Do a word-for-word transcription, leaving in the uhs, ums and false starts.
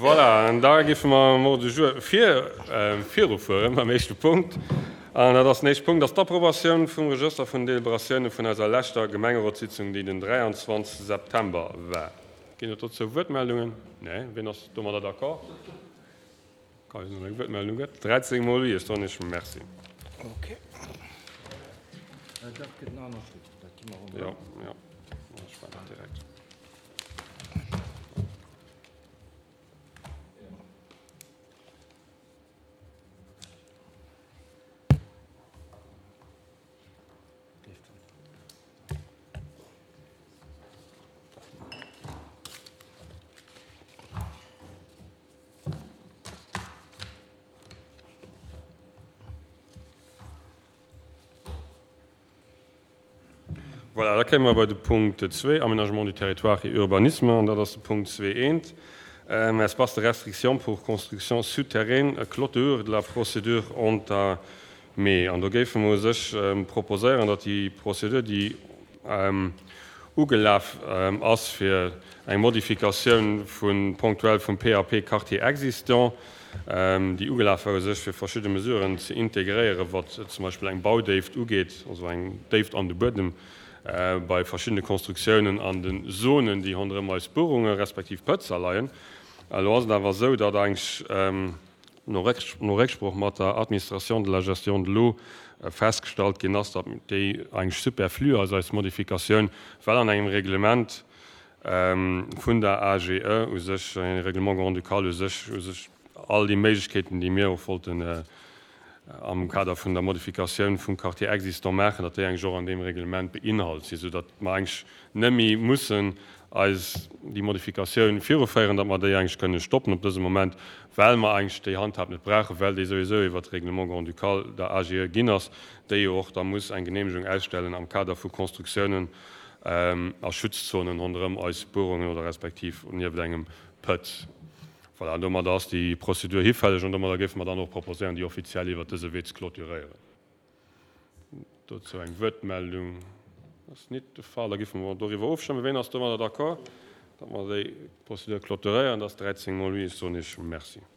Voilà, en da giffen man mod de Jour vier Virufuren am mechte Punkt. An dat nächste Punkt das d'Approbatioun vum Register vun Deliberationioune vun aser Lächter Gemengerotssitzung, die den dreiundzwanzigsten September war. Ginne tot zu Wëtmeldungen? Nee, wenn ass dummer dat d'accord? Wëtmeldung gët. dreizehn Mol is doch nicht Merci. Okay. Ja, ja. Ich war direkt. Voilà, da kämen wir bei dem Punkt zwei, Aménagement du territoire et Urbanisme, und das ist der Punkt zwei Punkt eins. Ähm, espace de restriction pour construction souterraine, clôture de la procédure unter mai. Und da geben wir sich ähm, proposieren, dass die Prozedur, die ähm, ugelaufen ähm, ist für eine Modifikation von punktuell vom P H P Quartier existant, ähm, die ugelaufen ist, für verschiedene Mesuren zu integrieren, was äh, zum Beispiel ein Baudeft ugeht, also ein Deft an den Boden, Äh, bei verschiedene Konstruktionen an den Zonen, die hundert als Bohrungen respektiv Pötzer leiien. Also da war so, dat eigentlich ähm, no Rechtsspruch mat der Administration de la Gestion de l'eau äh, festgestellt genas, die eigentlich superflu als als Modifikation weil an einem Reglement ähm, vun der A G E ou sech ein Reglement grundikal sech all die Möglichkeiten, die mir wollten äh, am Kader vun der Modifikationun vum Quartier existant machen, dat eng Jo an dem Reglement beinhalt, so dat man eng nemmi mussssen als die Modifikationun virieren, dat man déi eng könne stoppen op diesem Moment, weil man eng de Hand hat net brache, weil die sowieso iwwer d Reglement grundikal der A G Ginners, déi och da muss eng Genehmigung ausstellen am Kader vu Konstruktionen ähm, als Schutzzonen anderem als Bohrungen oder respektiv und engem Pött. Voilà, dummer dats die Prozedur hifälleg und da gif man dann noch proposieren, die offiziell iwwer dese Witz kloturieren. Dazu eng Wëtmeldung net de Fall, da gif man doiwwer ofschamme, wenn ass dummer d'accord, dat man déi Prozedur kloturieren, dats dreizehn Mol so nicht Merci.